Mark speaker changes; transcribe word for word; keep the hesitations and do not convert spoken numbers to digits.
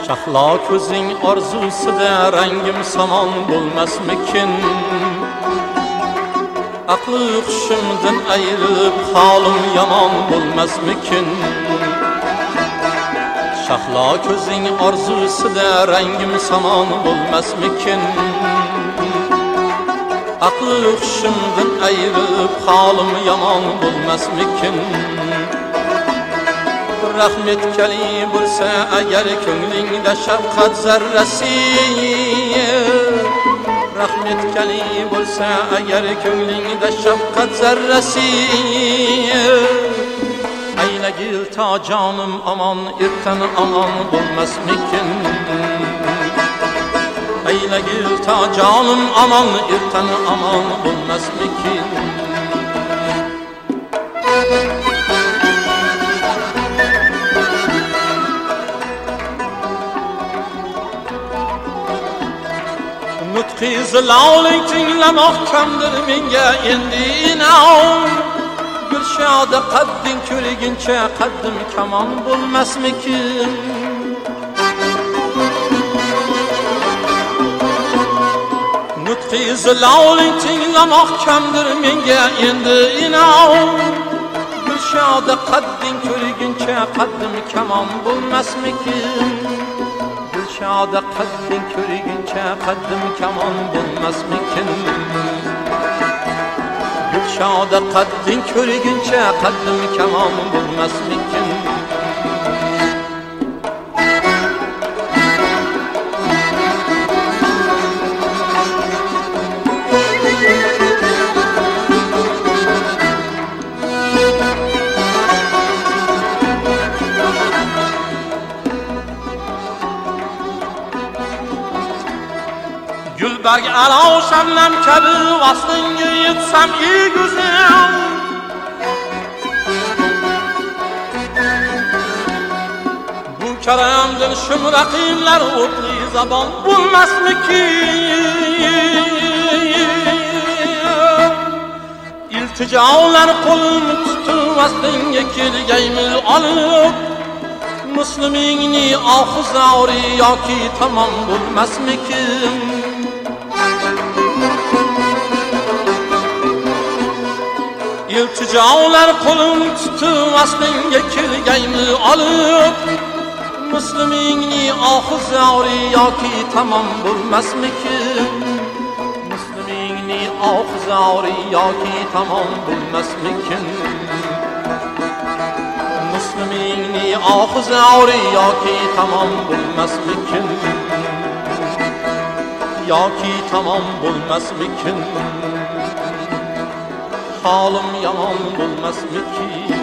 Speaker 1: Şahla ko'zing orzusida rangim samon bo'lmasmikin? Aqli hushimdan ayirib holim yomon bo'lmasmikin? Şahla ko'zing orzusida rangim samon bo'lmasmikin? Aqli hushimdan ayirib holim yomon bo'lmasmikin? Rahmet kali bo'lsa agar ko'nglingda shafqat zarrasi, rahmet kali bo'lsa agar ko'nglingda shafqat zarrasi, aylagil ta jonim aman ertan aman bo'lmasmikin? Aylagil ta jonim aman ertan aman bo'lmasmikin? Nutqi ziloling tinglamoq kamdir menga endi inom. Gulshoda qadding ko'riguncha qaddim kamon bo'lmasmikin? Nutqi ziloling tinglamoq kamdir menga endi inom. Gulshoda qadding ko'riguncha qaddim kamon bo'lmasmikin? Gulshoda qadding ko'riguncha qaddim kamon bo'lmasmikin? Gulshoda qadding ko'riguncha qaddim kamon bo'lmasmikin? Gülbag alov shamlam kabi vaslingga yetsam ey go'zal, bu karamdan shum raqimlar o'tli zabon bo'lmasmikin? İltijolar qo'lim tutib vaslingga kelgaymi olib, muslimingni oxizori yoki tamom bo'lmasmikin? İltijolar qo'lim tutib vaslingga kelgaymi olib, muslimingni oxizori yoki tamom bo'lmasmikin? Muslimingni oxizori yoki tamom bo'lmasmikin? Muslimingni oxizori yoki tamom bo'lmasmikin? Yoki tamom bo'lmasmikin? Halim yaman bo'lmasmikin?